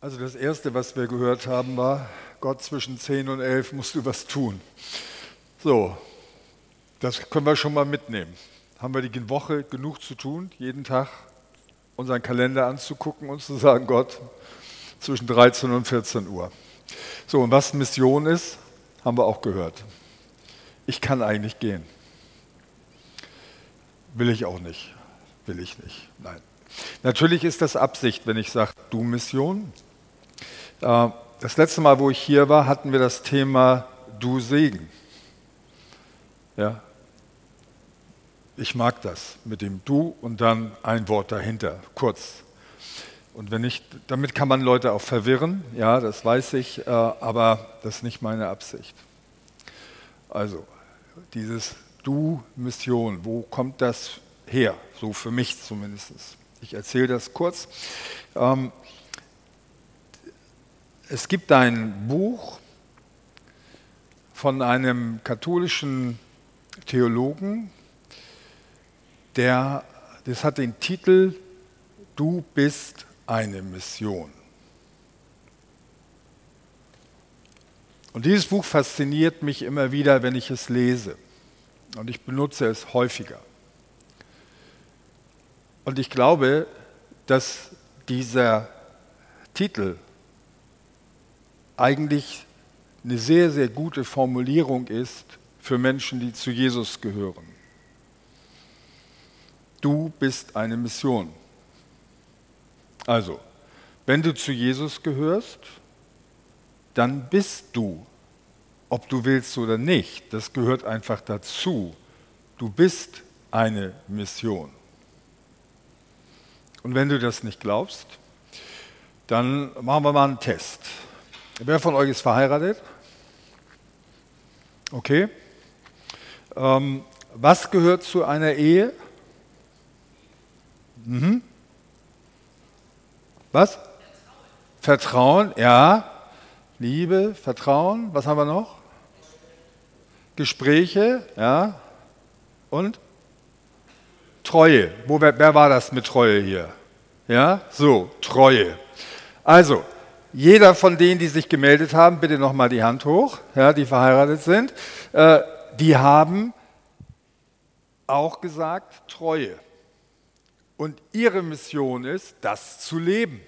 Also das Erste, was wir gehört haben, war, Gott, zwischen 10 und 11 musst du was tun. So, das können wir schon mal mitnehmen. Haben wir die Woche genug zu tun, jeden Tag unseren Kalender anzugucken und zu sagen, Gott, zwischen 13 und 14 Uhr. So, und was Mission ist, haben wir auch gehört. Ich kann eigentlich gehen. Will ich auch nicht. Will ich nicht. Nein. Natürlich ist das Absicht, wenn ich sage, du Mission. Das letzte Mal, wo ich hier war, hatten wir das Thema du Segen. Ja. Ich mag das mit dem du und dann ein Wort dahinter, kurz. Und damit kann man Leute auch verwirren, ja, das weiß ich, aber das ist nicht meine Absicht. Also, dieses du Mission, wo kommt das her? So für mich zumindest. Ich erzähle das kurz. Es gibt ein Buch von einem katholischen Theologen, das hat den Titel Du bist eine Mission. Und dieses Buch fasziniert mich immer wieder, wenn ich es lese. Und ich benutze es häufiger. Und ich glaube, dass dieser Titel eigentlich eine sehr, sehr gute Formulierung ist für Menschen, die zu Jesus gehören. Du bist eine Mission. Also, wenn du zu Jesus gehörst, dann bist du, ob du willst oder nicht, das gehört einfach dazu. Du bist eine Mission. Und wenn du das nicht glaubst, dann machen wir mal einen Test. Wer von euch ist verheiratet? Okay. Was gehört zu einer Ehe? Was? Vertrauen, ja. Liebe, Vertrauen. Was haben wir noch? Gespräche, ja. Und? Treue. Wer war das mit Treue hier? Ja, so, Treue. Also, jeder von denen, die sich gemeldet haben, bitte nochmal die Hand hoch, ja, die verheiratet sind, die haben auch gesagt, Treue. Und ihre Mission ist, das zu leben.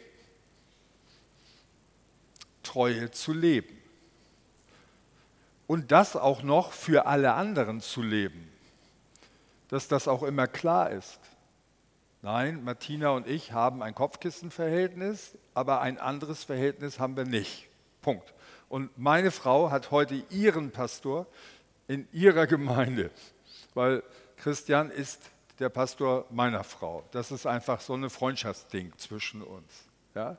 Treue zu leben. Und das auch noch für alle anderen zu leben. Dass das auch immer klar ist. Nein, Martina und ich haben ein Kopfkissenverhältnis, aber ein anderes Verhältnis haben wir nicht. Punkt. Und meine Frau hat heute ihren Pastor in ihrer Gemeinde, weil Christian ist der Pastor meiner Frau. Das ist einfach so ein Freundschaftsding zwischen uns. Ja?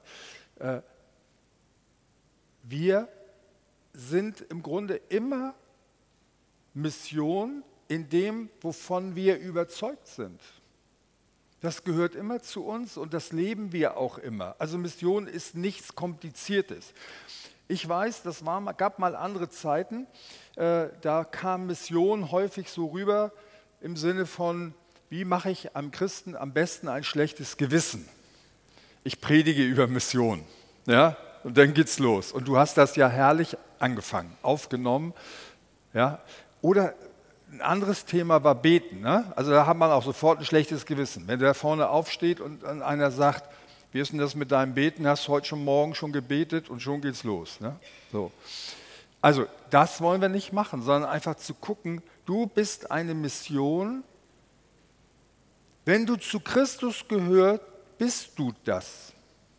Wir sind im Grunde immer Mission in dem, wovon wir überzeugt sind. Das gehört immer zu uns und das leben wir auch immer. Also Mission ist nichts Kompliziertes. Ich weiß, gab mal andere Zeiten, da kam Mission häufig so rüber im Sinne von, wie mache ich einem Christen am besten ein schlechtes Gewissen? Ich predige über Mission, ja, und dann geht's los. Und du hast das ja herrlich angefangen, aufgenommen, ja. Oder ein anderes Thema war Beten, ne? Also da hat man auch sofort ein schlechtes Gewissen. Wenn der da vorne aufsteht und einer sagt, wie ist denn das mit deinem Beten? Hast du heute Morgen schon gebetet und schon geht's los, ne? So. Also das wollen wir nicht machen, sondern einfach zu gucken, du bist eine Mission. Wenn du zu Christus gehörst, bist du das.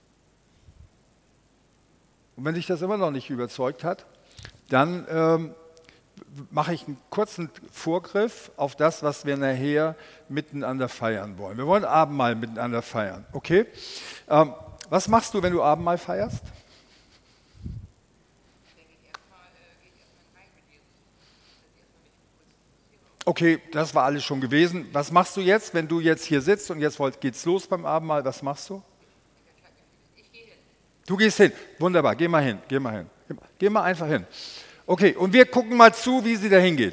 Und wenn dich das immer noch nicht überzeugt hat, dann mache ich einen kurzen Vorgriff auf das, was wir nachher miteinander feiern wollen. Wir wollen Abendmahl miteinander feiern, okay? Was machst du, wenn du Abendmahl feierst? Okay, das war alles schon gewesen. Was machst du jetzt, wenn du jetzt hier sitzt und jetzt geht's los beim Abendmahl? Was machst du? Ich gehe hin. Du gehst hin. Wunderbar, geh mal hin. Geh mal einfach hin. Okay, und wir gucken mal zu, wie sie da hingeht.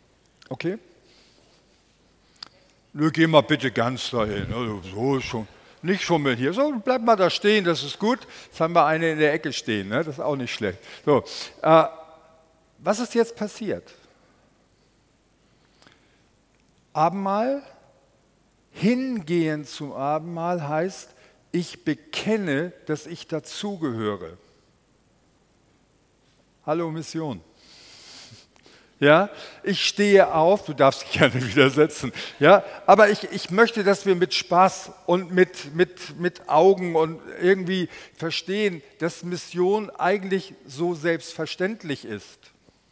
Okay? Nö, geh mal bitte ganz dahin. Also so schon. Nicht schummeln hier. So, bleib mal da stehen, das ist gut. Jetzt haben wir eine in der Ecke stehen, ne? Das ist auch nicht schlecht. So, was ist jetzt passiert? Abendmahl, hingehen zum Abendmahl heißt, ich bekenne, dass ich dazugehöre. Hallo Mission. Ja, ich stehe auf, du darfst dich gerne widersetzen, ja, aber ich möchte, dass wir mit Spaß und mit Augen und irgendwie verstehen, dass Mission eigentlich so selbstverständlich ist.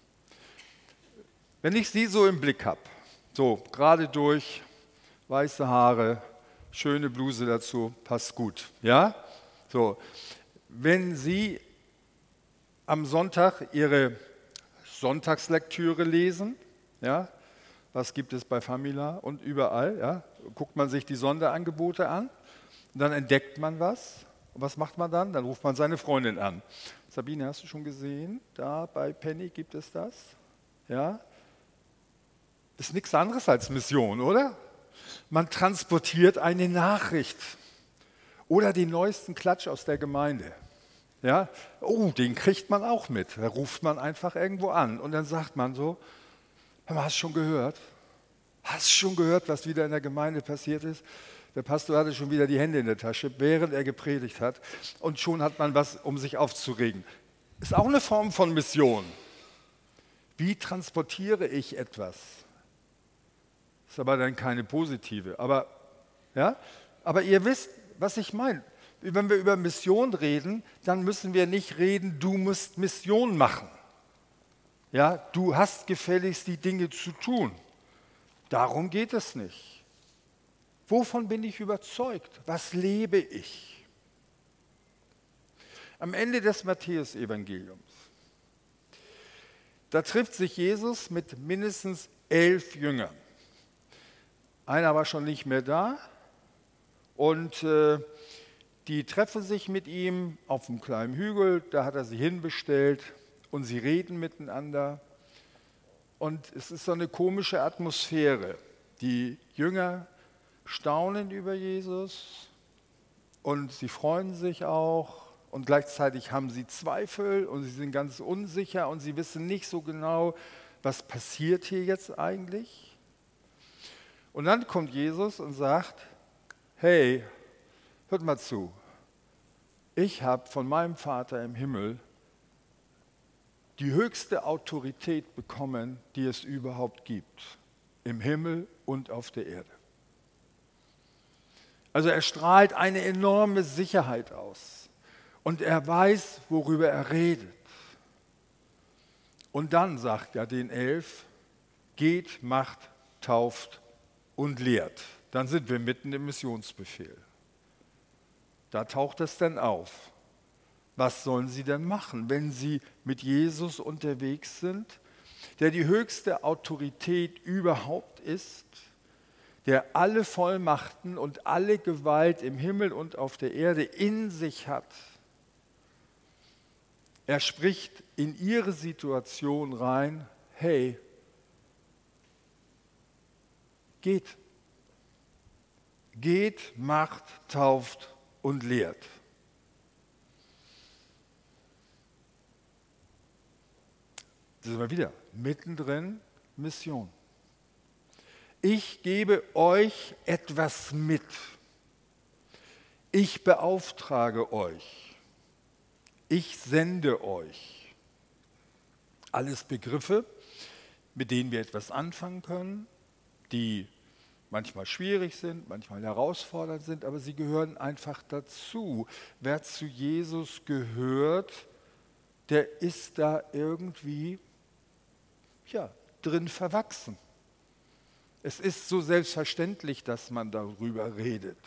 Wenn ich sie so im Blick habe, so gerade durch, weiße Haare, schöne Bluse dazu, passt gut, ja, so, wenn Sie am Sonntag Ihre Sonntagslektüre lesen, ja, was gibt es bei Famila und überall, ja, guckt man sich die Sonderangebote an, und dann entdeckt man was. Und was macht man dann? Dann ruft man seine Freundin an. Sabine, hast du schon gesehen? Da bei Penny gibt es das. Ja, ist nichts anderes als Mission, oder? Man transportiert eine Nachricht oder den neuesten Klatsch aus der Gemeinde. Ja, oh, den kriegt man auch mit. Da ruft man einfach irgendwo an und dann sagt man so, hast du schon gehört? Hast du schon gehört, was wieder in der Gemeinde passiert ist? Der Pastor hatte schon wieder die Hände in der Tasche, während er gepredigt hat. Und schon hat man was, um sich aufzuregen. Ist auch eine Form von Mission. Wie transportiere ich etwas? Ist aber dann keine positive. Aber ihr wisst, was ich meine. Wenn wir über Mission reden, dann müssen wir nicht reden, du musst Mission machen. Ja, du hast gefälligst die Dinge zu tun. Darum geht es nicht. Wovon bin ich überzeugt? Was lebe ich? Am Ende des Matthäusevangeliums, da trifft sich Jesus mit mindestens 11 Jüngern. Einer war schon nicht mehr da und die treffen sich mit ihm auf einem kleinen Hügel, da hat er sie hinbestellt und sie reden miteinander. Und es ist so eine komische Atmosphäre. Die Jünger staunen über Jesus und sie freuen sich auch und gleichzeitig haben sie Zweifel und sie sind ganz unsicher und sie wissen nicht so genau, was passiert hier jetzt eigentlich. Und dann kommt Jesus und sagt, hey, hört mal zu, ich habe von meinem Vater im Himmel die höchste Autorität bekommen, die es überhaupt gibt, im Himmel und auf der Erde. Also er strahlt eine enorme Sicherheit aus und er weiß, worüber er redet. Und dann sagt er den 11, geht, macht, tauft und lehrt. Dann sind wir mitten im Missionsbefehl. Da taucht es dann auf. Was sollen sie denn machen, wenn sie mit Jesus unterwegs sind, der die höchste Autorität überhaupt ist, der alle Vollmachten und alle Gewalt im Himmel und auf der Erde in sich hat? Er spricht in ihre Situation rein, hey, geht, macht, tauft und lehrt. Da sind wir wieder, mittendrin Mission. Ich gebe euch etwas mit. Ich beauftrage euch. Ich sende euch. Alles Begriffe, mit denen wir etwas anfangen können, die manchmal schwierig sind, manchmal herausfordernd sind, aber sie gehören einfach dazu. Wer zu Jesus gehört, der ist da irgendwie drin verwachsen. Es ist so selbstverständlich, dass man darüber redet.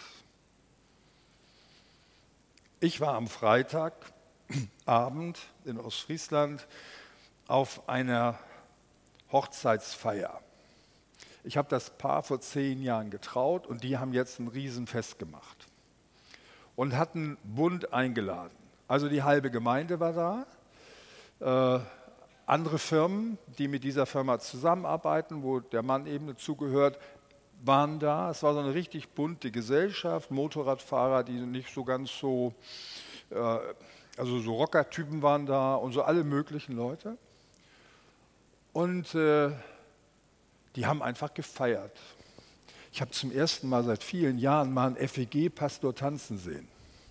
Ich war am Freitagabend in Ostfriesland auf einer Hochzeitsfeier. Ich habe das Paar vor 10 Jahren getraut und die haben jetzt ein Riesenfest gemacht und hatten bunt eingeladen. Also die halbe Gemeinde war da, andere Firmen, die mit dieser Firma zusammenarbeiten, wo der Mann eben dazugehört, waren da. Es war so eine richtig bunte Gesellschaft, Motorradfahrer, die nicht so ganz so, also so Rockertypen waren da und so alle möglichen Leute. Und die haben einfach gefeiert. Ich habe zum ersten Mal seit vielen Jahren mal einen FEG-Pastor tanzen sehen.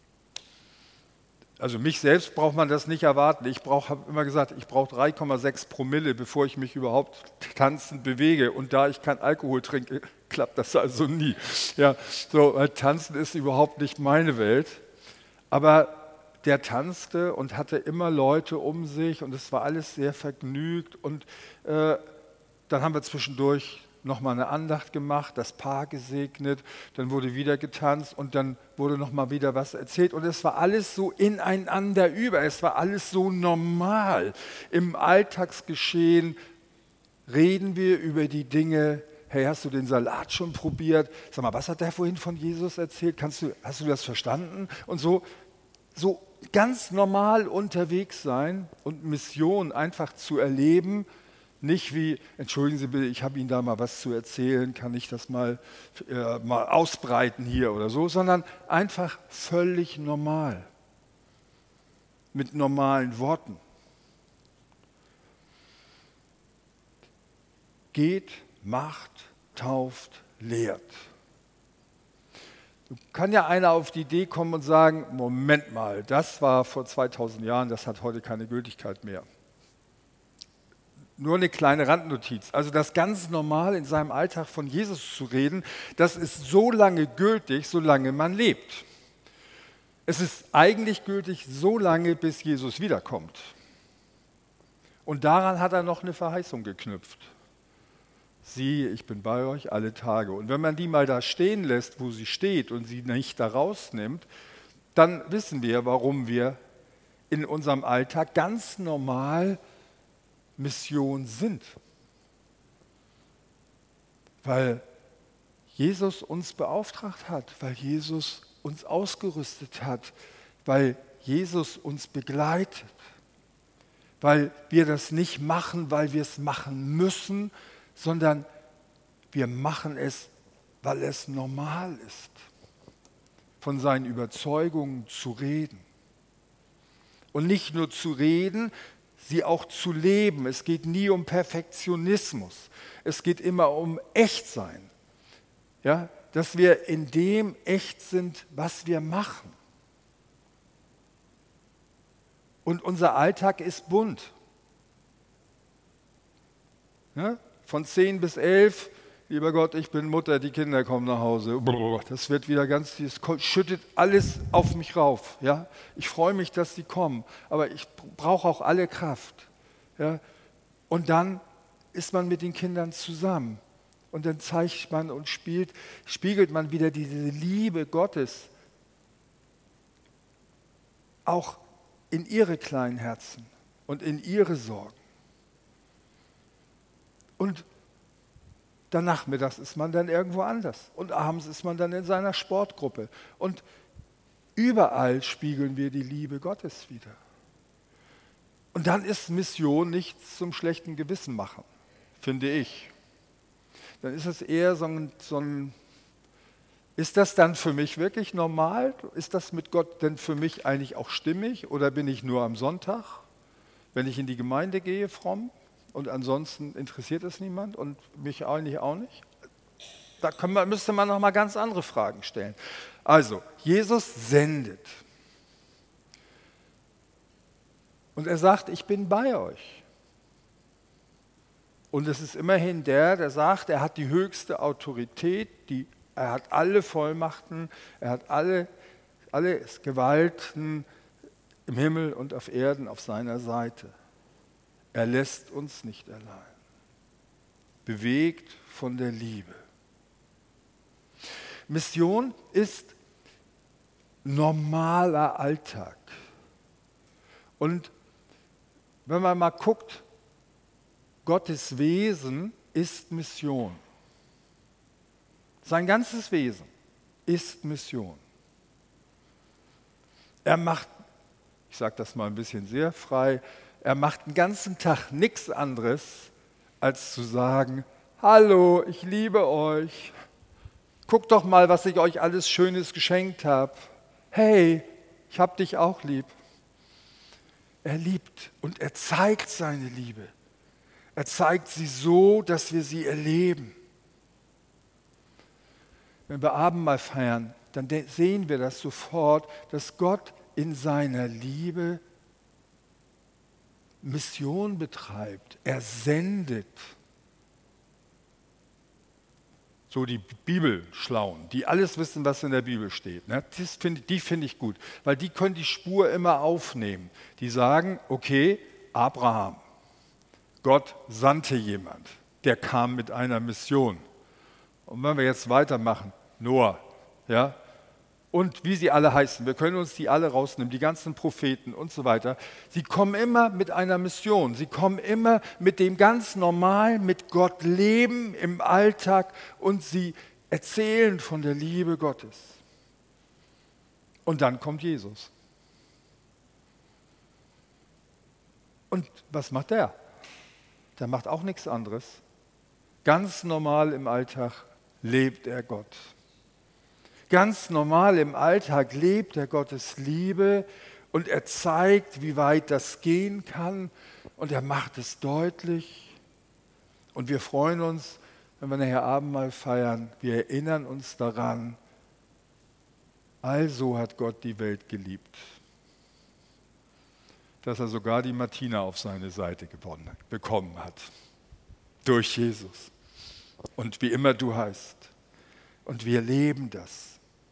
Also mich selbst braucht man das nicht erwarten. Ich habe immer gesagt, ich brauche 3,6 Promille, bevor ich mich überhaupt tanzend bewege. Und da ich kein Alkohol trinke, klappt das also nie. Ja, so, weil Tanzen ist überhaupt nicht meine Welt. Aber der tanzte und hatte immer Leute um sich und es war alles sehr vergnügt. Und dann haben wir zwischendurch nochmal eine Andacht gemacht, das Paar gesegnet, dann wurde wieder getanzt und dann wurde nochmal wieder was erzählt und es war alles so ineinander über, es war alles so normal. Im Alltagsgeschehen reden wir über die Dinge. Hey, hast du den Salat schon probiert? Sag mal, was hat der vorhin von Jesus erzählt? Hast du das verstanden? Und so ganz normal unterwegs sein und Mission einfach zu erleben. Nicht wie, entschuldigen Sie bitte, ich habe Ihnen da mal was zu erzählen, kann ich das mal ausbreiten hier oder so, sondern einfach völlig normal, mit normalen Worten. Geht, macht, tauft, lehrt. Kann ja einer auf die Idee kommen und sagen, Moment mal, das war vor 2000 Jahren, das hat heute keine Gültigkeit mehr. Nur eine kleine Randnotiz. Also das ganz normal in seinem Alltag von Jesus zu reden, das ist so lange gültig, solange man lebt. Es ist eigentlich gültig so lange, bis Jesus wiederkommt. Und daran hat er noch eine Verheißung geknüpft. Siehe, ich bin bei euch alle Tage. Und wenn man die mal da stehen lässt, wo sie steht und sie nicht da rausnimmt, dann wissen wir, warum wir in unserem Alltag ganz normal Mission sind. Weil Jesus uns beauftragt hat, weil Jesus uns ausgerüstet hat, weil Jesus uns begleitet, weil wir das nicht machen, weil wir es machen müssen, sondern wir machen es, weil es normal ist, von seinen Überzeugungen zu reden. Und nicht nur zu reden, sie auch zu leben. Es geht nie um Perfektionismus. Es geht immer um Echtsein. Ja, dass wir in dem echt sind, was wir machen. Und unser Alltag ist bunt. Ja, von 10 bis 11, lieber Gott, ich bin Mutter, die Kinder kommen nach Hause. Das wird wieder das schüttet alles auf mich rauf. Ja? Ich freue mich, dass sie kommen, aber ich brauche auch alle Kraft. Ja? Und dann ist man mit den Kindern zusammen und dann zeigt man und spiegelt man wieder diese Liebe Gottes auch in ihre kleinen Herzen und in ihre Sorgen. Und dann nachmittags ist man dann irgendwo anders und abends ist man dann in seiner Sportgruppe. Und überall spiegeln wir die Liebe Gottes wieder. Und dann ist Mission nichts zum schlechten Gewissen machen, finde ich. Dann ist es eher ist das dann für mich wirklich normal? Ist das mit Gott denn für mich eigentlich auch stimmig? Oder bin ich nur am Sonntag, wenn ich in die Gemeinde gehe, fromm? Und ansonsten interessiert es niemand und mich eigentlich auch nicht? Da müsste man noch mal ganz andere Fragen stellen. Also, Jesus sendet. Und er sagt, ich bin bei euch. Und es ist immerhin der sagt, er hat die höchste Autorität, er hat alle Vollmachten, er hat alle Gewalten im Himmel und auf Erden auf seiner Seite. Er lässt uns nicht allein. Bewegt von der Liebe. Mission ist normaler Alltag. Und wenn man mal guckt, Gottes Wesen ist Mission. Sein ganzes Wesen ist Mission. Er macht, ich sage das mal ein bisschen sehr frei, er macht den ganzen Tag nichts anderes, als zu sagen, hallo, ich liebe euch, Guckt doch mal, was ich euch alles Schönes geschenkt habe. Hey, ich hab dich auch lieb. Er liebt und er zeigt seine Liebe. Er zeigt sie so, dass wir sie erleben. Wenn wir Abendmahl feiern, dann sehen wir das sofort, dass Gott in seiner Liebe Mission betreibt. Er sendet. So die Bibelschlauen, die alles wissen, was in der Bibel steht. Ne? Die finde ich gut, weil die können die Spur immer aufnehmen. Die sagen, okay, Abraham, Gott sandte jemand, der kam mit einer Mission. Und wenn wir jetzt weitermachen, Noah, ja, und wie sie alle heißen, wir können uns die alle rausnehmen, die ganzen Propheten und so weiter, sie kommen immer mit einer Mission, sie kommen immer mit dem ganz normal, mit Gott leben im Alltag und sie erzählen von der Liebe Gottes. Und dann kommt Jesus. Und was macht der? Der macht auch nichts anderes. Ganz normal im Alltag lebt er Gott. Ganz normal im Alltag lebt er Gottes Liebe und er zeigt, wie weit das gehen kann und er macht es deutlich. Und wir freuen uns, wenn wir nachher Abendmahl feiern, wir erinnern uns daran, also hat Gott die Welt geliebt, dass er sogar die Martina auf seine Seite bekommen hat, durch Jesus. Und wie immer du heißt. Und wir leben das.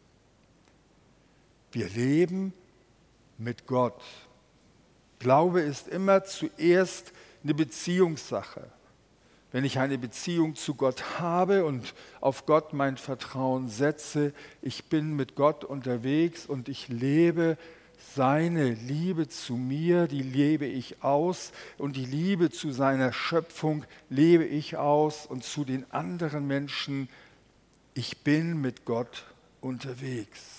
Wir leben mit Gott. Glaube ist immer zuerst eine Beziehungssache. Wenn ich eine Beziehung zu Gott habe und auf Gott mein Vertrauen setze, ich bin mit Gott unterwegs und ich lebe seine Liebe zu mir, die lebe ich aus und die Liebe zu seiner Schöpfung lebe ich aus und zu den anderen Menschen. Ich bin mit Gott unterwegs.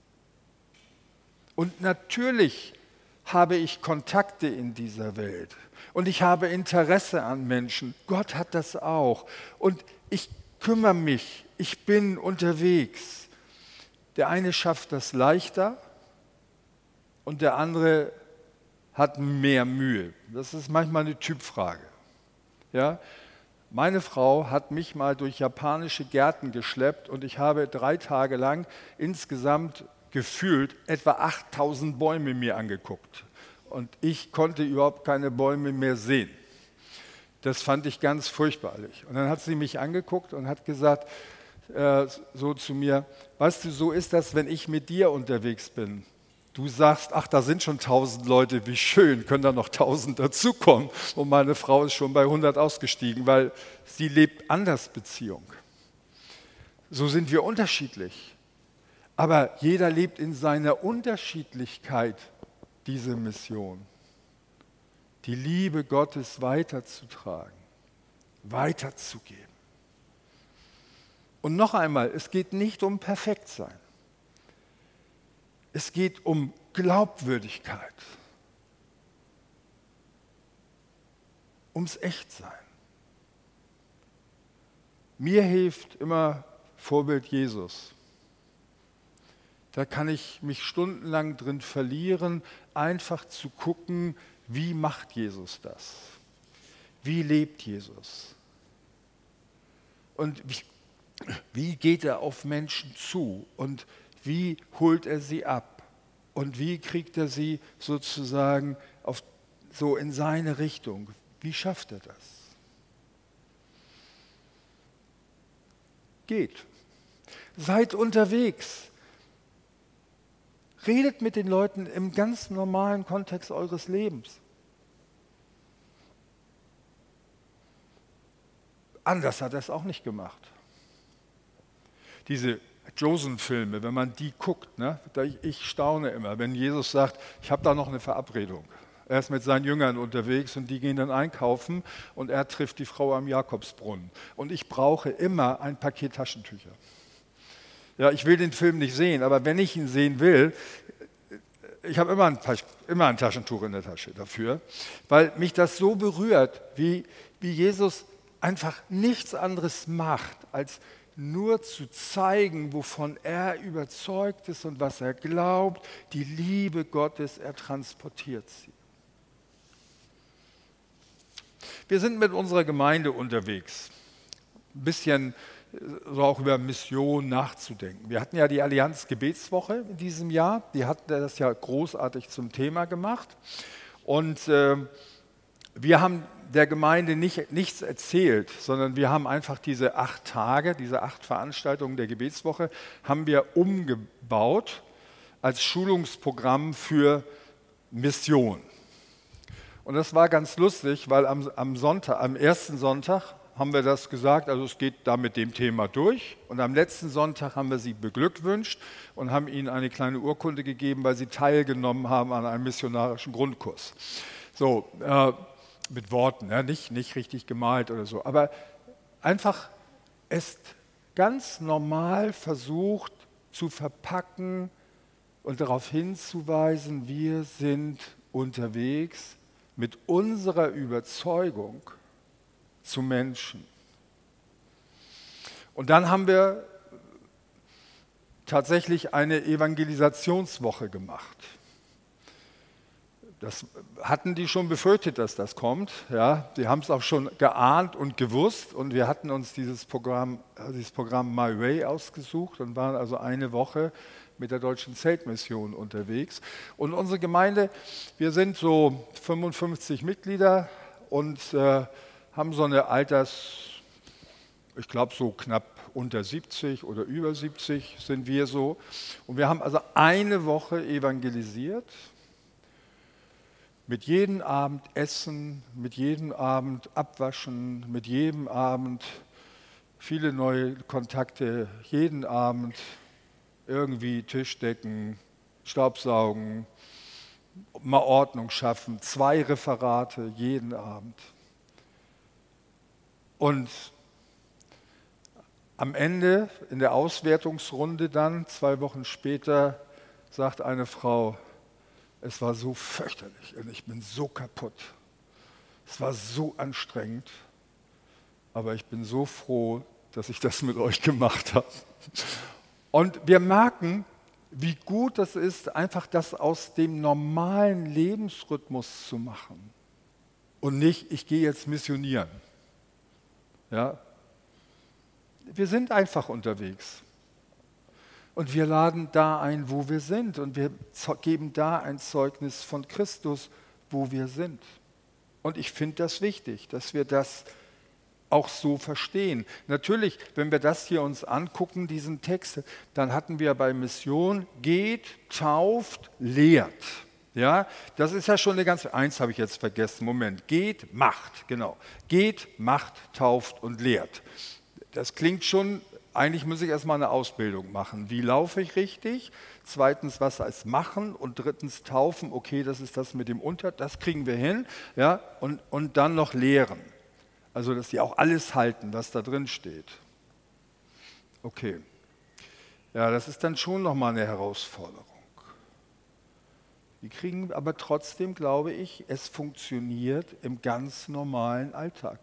Und natürlich habe ich Kontakte in dieser Welt und ich habe Interesse an Menschen. Gott hat das auch. Und ich kümmere mich, ich bin unterwegs. Der eine schafft das leichter und der andere hat mehr Mühe. Das ist manchmal eine Typfrage. Ja? Meine Frau hat mich mal durch japanische Gärten geschleppt und ich habe 3 Tage lang insgesamt gefühlt etwa 8000 Bäume mir angeguckt. Und ich konnte überhaupt keine Bäume mehr sehen. Das fand ich ganz furchtbarlich. Und dann hat sie mich angeguckt und hat gesagt, so zu mir, weißt du, so ist das, wenn ich mit dir unterwegs bin. Du sagst, ach, da sind schon 1000 Leute, wie schön, können da noch 1000 dazukommen. Und meine Frau ist schon bei 100 ausgestiegen, weil sie lebt anders Beziehung. So sind wir unterschiedlich. Aber jeder lebt in seiner Unterschiedlichkeit diese Mission. Die Liebe Gottes weiterzutragen, weiterzugeben. Und noch einmal, es geht nicht um Perfektsein. Es geht um Glaubwürdigkeit, ums Echtsein. Mir hilft immer Vorbild Jesus. Da kann ich mich stundenlang drin verlieren, einfach zu gucken, wie macht Jesus das? Wie lebt Jesus? Und wie geht er auf Menschen zu? Und wie holt er sie ab? Und wie kriegt er sie sozusagen so in seine Richtung? Wie schafft er das? Geht. Seid unterwegs. Redet mit den Leuten im ganz normalen Kontext eures Lebens. Anders hat er es auch nicht gemacht. Diese Chosen-Filme, wenn man die guckt, ne, ich staune immer, wenn Jesus sagt, ich habe da noch eine Verabredung. Er ist mit seinen Jüngern unterwegs und die gehen dann einkaufen und er trifft die Frau am Jakobsbrunnen. Und ich brauche immer ein Paket Taschentücher. Ja, ich will den Film nicht sehen, aber wenn ich ihn sehen will, ich habe immer ein Taschentuch in der Tasche dafür, weil mich das so berührt, wie Jesus einfach nichts anderes macht, als nur zu zeigen, wovon er überzeugt ist und was er glaubt. Die Liebe Gottes, er transportiert sie. Wir sind mit unserer Gemeinde unterwegs, ein bisschen so auch über Mission nachzudenken. Wir hatten ja die Allianz Gebetswoche in diesem Jahr, die hat das ja großartig zum Thema gemacht. Und wir haben der Gemeinde nichts erzählt, sondern wir haben einfach diese 8 Tage, diese 8 Veranstaltungen der Gebetswoche, haben wir umgebaut als Schulungsprogramm für Mission. Und das war ganz lustig, weil am ersten Sonntag haben wir das gesagt, also es geht da mit dem Thema durch. Und am letzten Sonntag haben wir sie beglückwünscht und haben ihnen eine kleine Urkunde gegeben, weil sie teilgenommen haben an einem missionarischen Grundkurs. So, mit Worten, ja, nicht richtig gemalt oder so, aber einfach es ganz normal versucht zu verpacken und darauf hinzuweisen, wir sind unterwegs mit unserer Überzeugung zu Menschen. Und dann haben wir tatsächlich eine Evangelisationswoche gemacht. Das hatten die schon befürchtet, dass das kommt. Ja, die haben es auch schon geahnt und gewusst. Und wir hatten uns dieses Programm My Way ausgesucht und waren also eine Woche mit der Deutschen Zeltmission unterwegs. Und unsere Gemeinde, wir sind so 55 Mitglieder und haben so eine ich glaube so knapp unter 70 oder über 70 sind wir so. Und wir haben also eine Woche evangelisiert. Mit jedem Abend Essen, mit jedem Abend Abwaschen, mit jedem Abend viele neue Kontakte, jeden Abend irgendwie Tischdecken, Staubsaugen, mal Ordnung schaffen, 2 Referate jeden Abend. Und am Ende, in der Auswertungsrunde dann, 2 Wochen später, sagt eine Frau, es war so fürchterlich und ich bin so kaputt. Es war so anstrengend, aber ich bin so froh, dass ich das mit euch gemacht habe. Und wir merken, wie gut das ist, einfach das aus dem normalen Lebensrhythmus zu machen. Und nicht, ich gehe jetzt missionieren. Ja? Wir sind einfach unterwegs. Und wir laden da ein, wo wir sind. Und wir geben da ein Zeugnis von Christus, wo wir sind. Und ich finde das wichtig, dass wir das auch so verstehen. Natürlich, wenn wir das hier uns angucken, diesen Text, dann hatten wir bei Mission, geht, tauft, lehrt. Ja, das ist ja schon eine ganze, eins habe ich jetzt vergessen, Moment, geht, macht, genau. Geht, macht, tauft und lehrt. Das klingt schon, eigentlich muss ich erstmal eine Ausbildung machen. Wie laufe ich richtig? Zweitens, was heißt machen? Und drittens, taufen. Okay, das ist das mit dem das kriegen wir hin. Ja? Und dann noch lehren. Also, dass die auch alles halten, was da drin steht. Okay. Ja, das ist dann schon nochmal eine Herausforderung. Die kriegen aber trotzdem, glaube ich, es funktioniert im ganz normalen Alltag.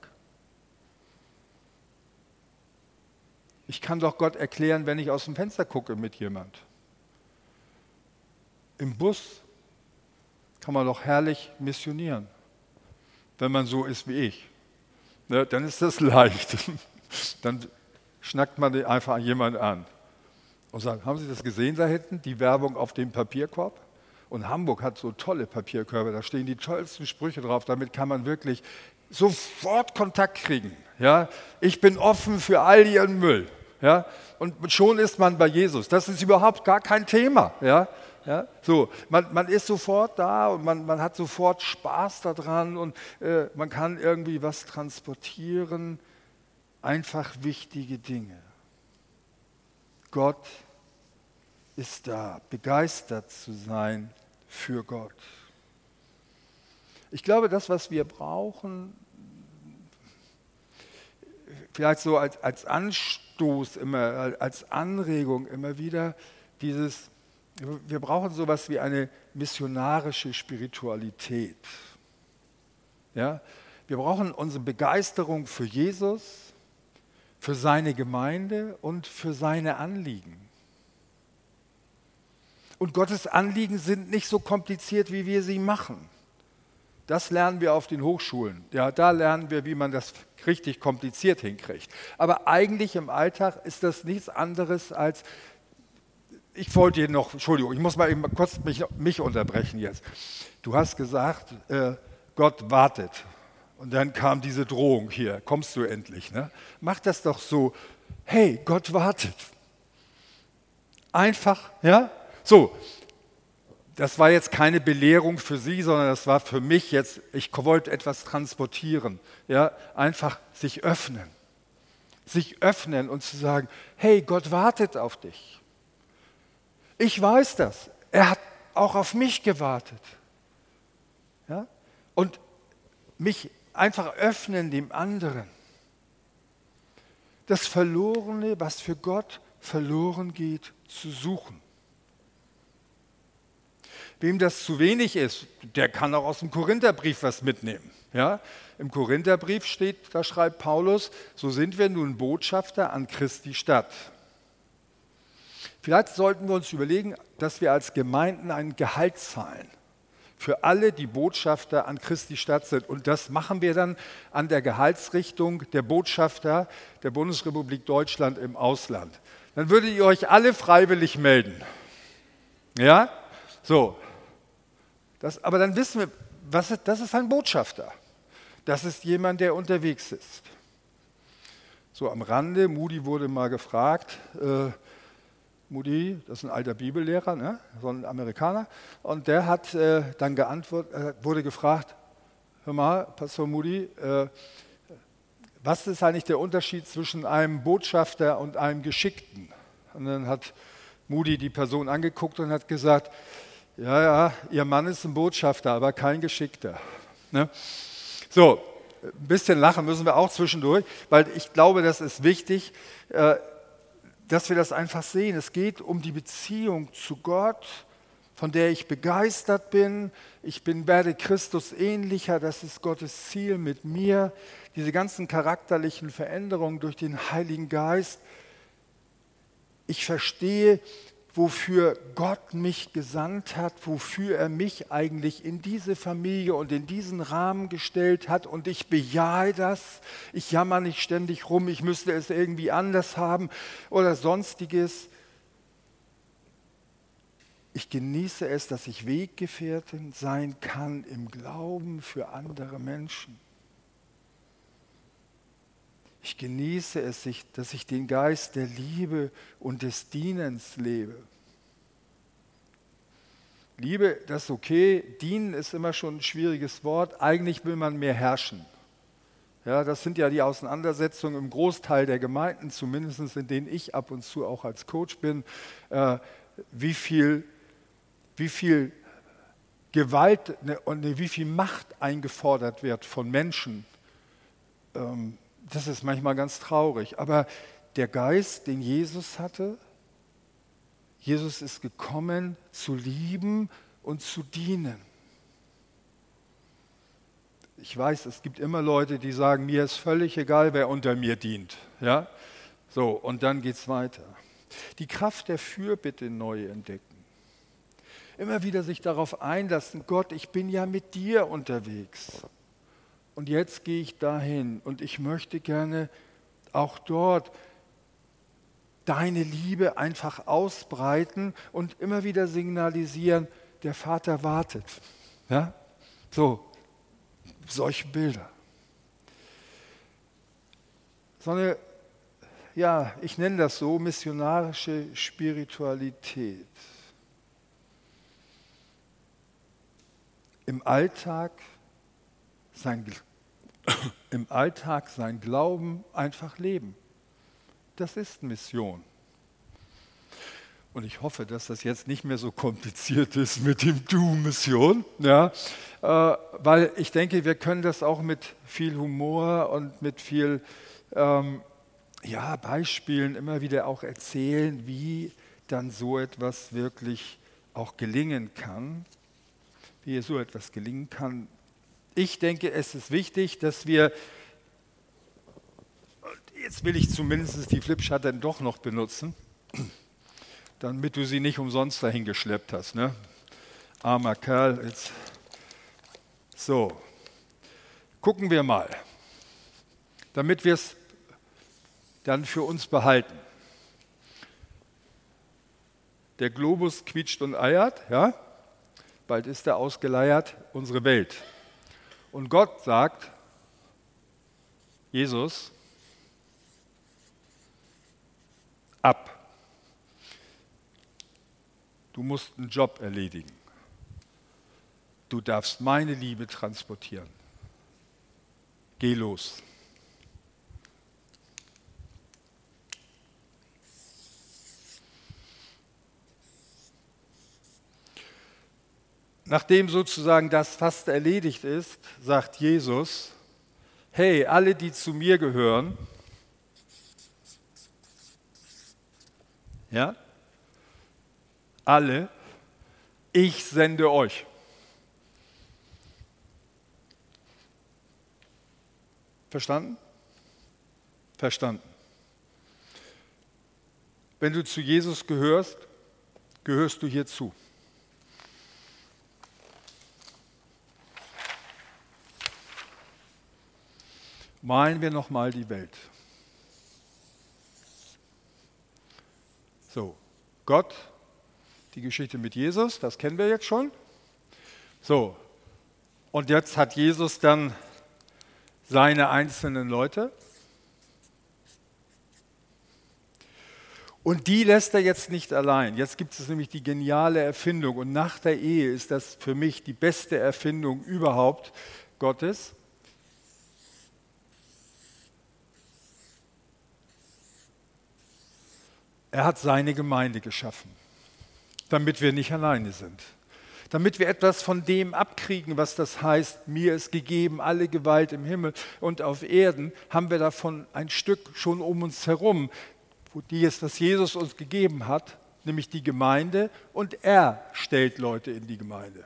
Ich kann doch Gott erklären, wenn ich aus dem Fenster gucke mit jemand. Im Bus kann man doch herrlich missionieren, wenn man so ist wie ich. Ne, dann ist das leicht. Dann schnackt man einfach jemanden an und sagt, haben Sie das gesehen da hinten, die Werbung auf dem Papierkorb? Und Hamburg hat so tolle Papierkörbe, da stehen die tollsten Sprüche drauf, damit kann man wirklich sofort Kontakt kriegen. Ja? Ich bin offen für all Ihren Müll. Ja? Und schon ist man bei Jesus. Das ist überhaupt gar kein Thema. Ja? Ja? So, man ist sofort da und man hat sofort Spaß daran und man kann irgendwie was transportieren. Einfach wichtige Dinge. Gott ist da, begeistert zu sein für Gott. Ich glaube, das, was wir brauchen, vielleicht so als Anstoß immer, als Anregung immer wieder, wir brauchen sowas wie eine missionarische Spiritualität. Ja? Wir brauchen unsere Begeisterung für Jesus, für seine Gemeinde und für seine Anliegen. Und Gottes Anliegen sind nicht so kompliziert, wie wir sie machen. Das lernen wir auf den Hochschulen. Ja, da lernen wir, wie man das richtig kompliziert hinkriegt. Aber eigentlich im Alltag ist das nichts anderes als, ich wollte dir noch, Entschuldigung, ich muss mal eben kurz mich unterbrechen jetzt. Du hast gesagt, Gott wartet. Und dann kam diese Drohung hier, kommst du endlich. Ne? Mach das doch so, hey, Gott wartet. Einfach, ja? So, das war jetzt keine Belehrung für Sie, sondern das war für mich jetzt, ich wollte etwas transportieren. Ja? Einfach sich öffnen. Sich öffnen und zu sagen, hey, Gott wartet auf dich. Ich weiß das. Er hat auch auf mich gewartet. Ja? Und mich einfach öffnen dem anderen. Das Verlorene, was für Gott verloren geht, zu suchen. Wem das zu wenig ist, der kann auch aus dem Korintherbrief was mitnehmen. Ja? Im Korintherbrief steht, da schreibt Paulus, so sind wir nun Botschafter an Christi Stadt. Vielleicht sollten wir uns überlegen, dass wir als Gemeinden ein Gehalt zahlen für alle, die Botschafter an Christi Stadt sind. Und das machen wir dann an der Gehaltsrichtung der Botschafter der Bundesrepublik Deutschland im Ausland. Dann würdet ihr euch alle freiwillig melden. Ja? So. Aber dann wissen wir, das ist ein Botschafter. Das ist jemand, der unterwegs ist. So am Rande, Moody wurde mal gefragt, Moody, das ist ein alter Bibellehrer, ne? So ein Amerikaner, und der hat dann geantwortet, wurde gefragt, hör mal, Pastor Moody, was ist eigentlich der Unterschied zwischen einem Botschafter und einem Geschickten? Und dann hat Moody die Person angeguckt und hat gesagt, ja, Ihr Mann ist ein Botschafter, aber kein Geschickter. Ne? So, ein bisschen lachen müssen wir auch zwischendurch, weil ich glaube, das ist wichtig, dass wir das einfach sehen. Es geht um die Beziehung zu Gott, von der ich begeistert bin. Werde Christus ähnlicher, das ist Gottes Ziel mit mir. Diese ganzen charakterlichen Veränderungen durch den Heiligen Geist. Ich verstehe, wofür Gott mich gesandt hat, wofür er mich eigentlich in diese Familie und in diesen Rahmen gestellt hat, und ich bejahe das. Ich jammer nicht ständig rum, ich müsste es irgendwie anders haben oder sonstiges. Ich genieße es, dass ich Weggefährtin sein kann im Glauben für andere Menschen. Ich genieße es, dass ich den Geist der Liebe und des Dienens lebe. Liebe, das ist okay. Dienen ist immer schon ein schwieriges Wort. Eigentlich will man mehr herrschen. Ja, das sind ja die Auseinandersetzungen im Großteil der Gemeinden, zumindest in denen ich ab und zu auch als Coach bin. Wie viel Gewalt und wie viel Macht eingefordert wird von Menschen. Das ist manchmal ganz traurig. Aber der Geist, den Jesus hatte, Jesus ist gekommen, zu lieben und zu dienen. Ich weiß, es gibt immer Leute, die sagen, mir ist völlig egal, wer unter mir dient. Ja? So, und dann geht es weiter. Die Kraft der Fürbitte neu entdecken. Immer wieder sich darauf einlassen, Gott, ich bin ja mit dir unterwegs. Und jetzt gehe ich dahin und ich möchte gerne auch dort deine Liebe einfach ausbreiten und immer wieder signalisieren, der Vater wartet. Ja? So, solche Bilder. So eine, ja, ich nenne das so, missionarische Spiritualität. Im Alltag sein Glauben einfach leben. Das ist Mission. Und ich hoffe, dass das jetzt nicht mehr so kompliziert ist mit dem Du-Mission, ja, weil ich denke, wir können das auch mit viel Humor und mit viel Beispielen immer wieder auch erzählen, wie dann so etwas wirklich auch gelingen kann. Wie so etwas gelingen kann. Ich denke, es ist wichtig, dass wir, Jetzt will ich zumindest die Flipchart dann doch noch benutzen, damit du sie nicht umsonst dahin geschleppt hast. Ne? Armer Kerl. Jetzt. So, gucken wir mal, damit wir es dann für uns behalten. Der Globus quietscht und eiert, ja? Bald ist er ausgeleiert, unsere Welt. Und Gott sagt, Jesus, ab. Du musst einen Job erledigen. Du darfst meine Liebe transportieren. Geh los. Nachdem sozusagen das fast erledigt ist, sagt Jesus, hey, alle, die zu mir gehören, ja, alle, ich sende euch. Verstanden? Verstanden. Wenn du zu Jesus gehörst, gehörst du hierzu. Malen wir nochmal die Welt. So, Gott, die Geschichte mit Jesus, das kennen wir jetzt schon. So, und jetzt hat Jesus dann seine einzelnen Leute. Und die lässt er jetzt nicht allein. Jetzt gibt es nämlich die geniale Erfindung. Und nach der Ehe ist das für mich die beste Erfindung überhaupt Gottes. Er hat seine Gemeinde geschaffen, damit wir nicht alleine sind. Damit wir etwas von dem abkriegen, was das heißt, mir ist gegeben alle Gewalt im Himmel und auf Erden, haben wir davon ein Stück schon um uns herum, das Jesus uns gegeben hat, nämlich die Gemeinde, und er stellt Leute in die Gemeinde.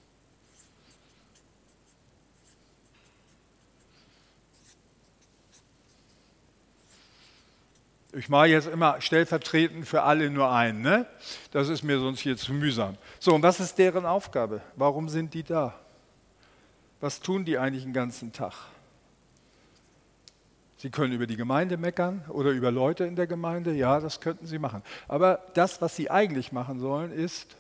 Ich mache jetzt immer stellvertretend für alle nur einen, ne? Das ist mir sonst hier zu mühsam. So, und was ist deren Aufgabe? Warum sind die da? Was tun die eigentlich den ganzen Tag? Sie können über die Gemeinde meckern oder über Leute in der Gemeinde, ja, das könnten sie machen. Aber das, was sie eigentlich machen sollen, ist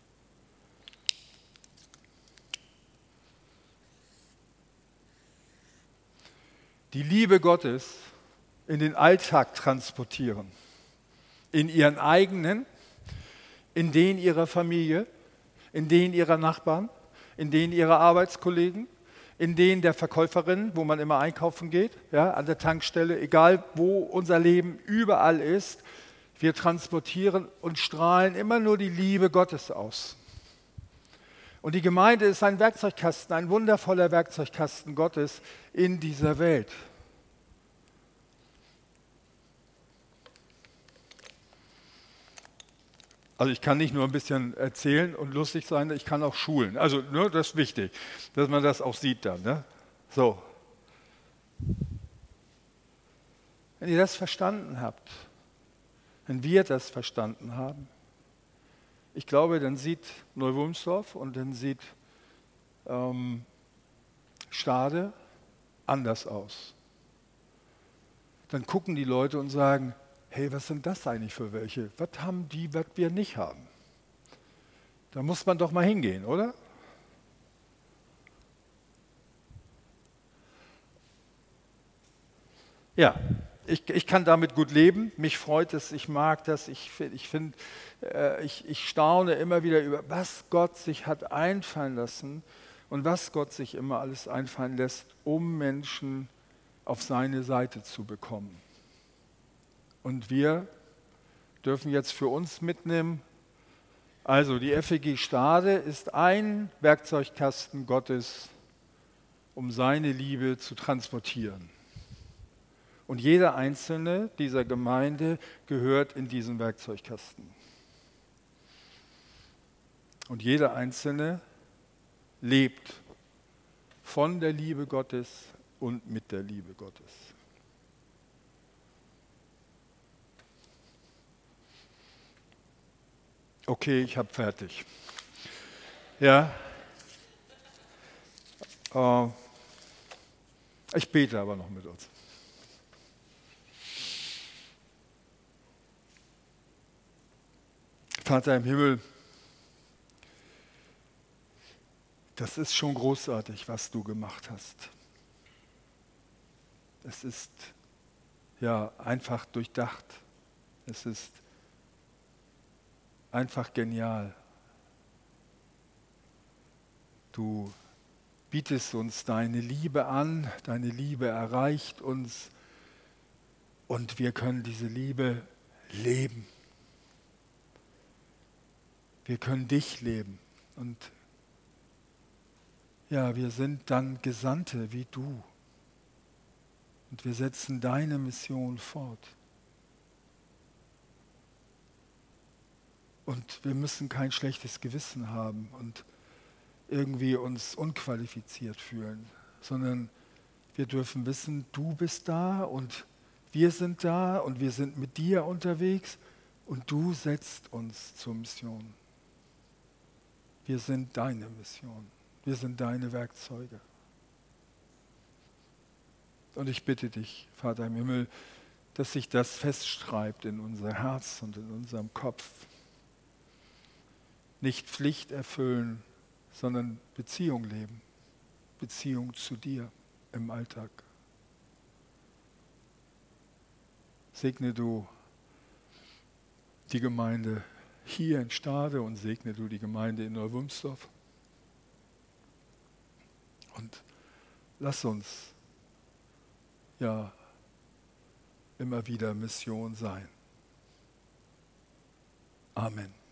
die Liebe Gottes in den Alltag transportieren. In ihren eigenen, in den ihrer Familie, in den ihrer Nachbarn, in den ihrer Arbeitskollegen, in denen der Verkäuferin, wo man immer einkaufen geht, ja, an der Tankstelle, egal wo unser Leben überall ist, wir transportieren und strahlen immer nur die Liebe Gottes aus. Und die Gemeinde ist ein Werkzeugkasten, ein wundervoller Werkzeugkasten Gottes in dieser Welt. Also ich kann nicht nur ein bisschen erzählen und lustig sein, ich kann auch schulen. Also ne, das ist wichtig, dass man das auch sieht dann. Ne? So. Wenn ihr das verstanden habt, wenn wir das verstanden haben, ich glaube, dann sieht Neuwulmsdorf und dann sieht Stade anders aus. Dann gucken die Leute und sagen, hey, was sind das eigentlich für welche? Was haben die, was wir nicht haben? Da muss man doch mal hingehen, oder? Ja, ich kann damit gut leben. Mich freut es, ich mag das. Ich staune immer wieder über, was Gott sich hat einfallen lassen und was Gott sich immer alles einfallen lässt, um Menschen auf seine Seite zu bekommen. Und wir dürfen jetzt für uns mitnehmen, also die FEG Stade ist ein Werkzeugkasten Gottes, um seine Liebe zu transportieren. Und jeder einzelne dieser Gemeinde gehört in diesen Werkzeugkasten. Und jeder einzelne lebt von der Liebe Gottes und mit der Liebe Gottes. Okay, ich habe fertig. Ja, äh, ich bete aber noch mit uns. Vater im Himmel, das ist schon großartig, was du gemacht hast. Es ist ja einfach durchdacht. Es ist einfach genial. Du bietest uns deine Liebe an, deine Liebe erreicht uns und wir können diese Liebe leben. Wir können dich leben und ja, wir sind dann Gesandte wie du und wir setzen deine Mission fort. Und wir müssen kein schlechtes Gewissen haben und irgendwie uns unqualifiziert fühlen, sondern wir dürfen wissen, du bist da und wir sind mit dir unterwegs und du setzt uns zur Mission. Wir sind deine Mission. Wir sind deine Werkzeuge. Und ich bitte dich, Vater im Himmel, dass sich das festschreibt in unser Herz und in unserem Kopf. Nicht Pflicht erfüllen, sondern Beziehung leben. Beziehung zu dir im Alltag. Segne du die Gemeinde hier in Stade und segne du die Gemeinde in Neuwumsdorf. Und lass uns ja immer wieder Mission sein. Amen.